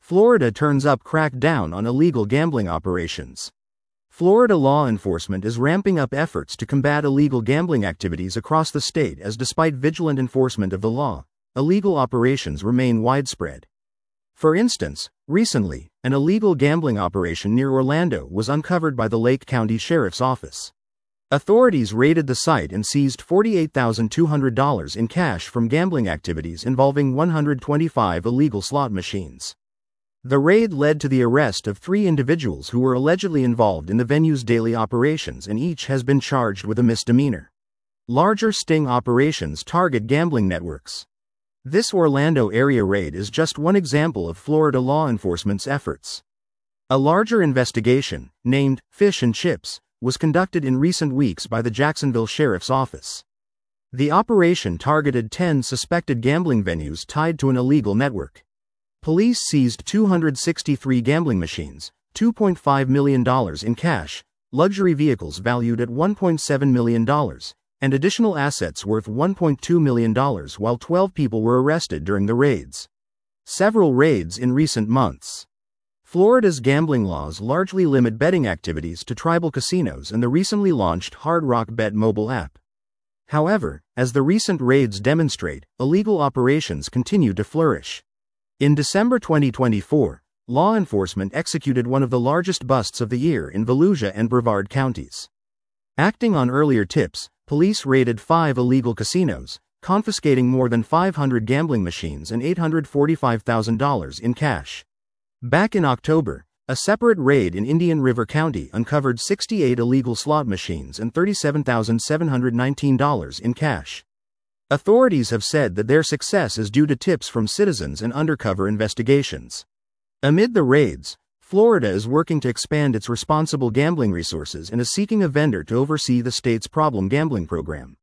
Florida turns up crackdown on illegal gambling operations. Florida law enforcement is ramping up efforts to combat illegal gambling activities across the state as despite vigilant enforcement of the law, illegal operations remain widespread. For instance, recently, an illegal gambling operation near Orlando was uncovered by the Lake County Sheriff's Office. Authorities raided the site and seized $48,200 in cash from gambling activities involving 125 illegal slot machines. The raid led to the arrest of 3 individuals who were allegedly involved in the venue's daily operations, and each has been charged with a misdemeanor. Larger sting operations target gambling networks. This Orlando area raid is just one example of Florida law enforcement's efforts. A larger investigation, named Fish and Chips, was conducted in recent weeks by the Jacksonville Sheriff's Office. The operation targeted 10 suspected gambling venues tied to an illegal network. Police seized 263 gambling machines, $2.5 million in cash, luxury vehicles valued at $1.7 million, and additional assets worth $1.2 million, while 12 people were arrested during the raids. Several raids in recent months. Florida's gambling laws largely limit betting activities to tribal casinos and the recently launched Hard Rock Bet mobile app. However, as the recent raids demonstrate, illegal operations continue to flourish. In December 2024, law enforcement executed one of the largest busts of the year in Volusia and Brevard counties. Acting on earlier tips, police raided 5 illegal casinos, confiscating more than 500 gambling machines and $845,000 in cash. Back in October, a separate raid in Indian River County uncovered 68 illegal slot machines and $37,719 in cash. Authorities have said that their success is due to tips from citizens and undercover investigations. Amid the raids, Florida is working to expand its responsible gambling resources and is seeking a vendor to oversee the state's problem gambling program.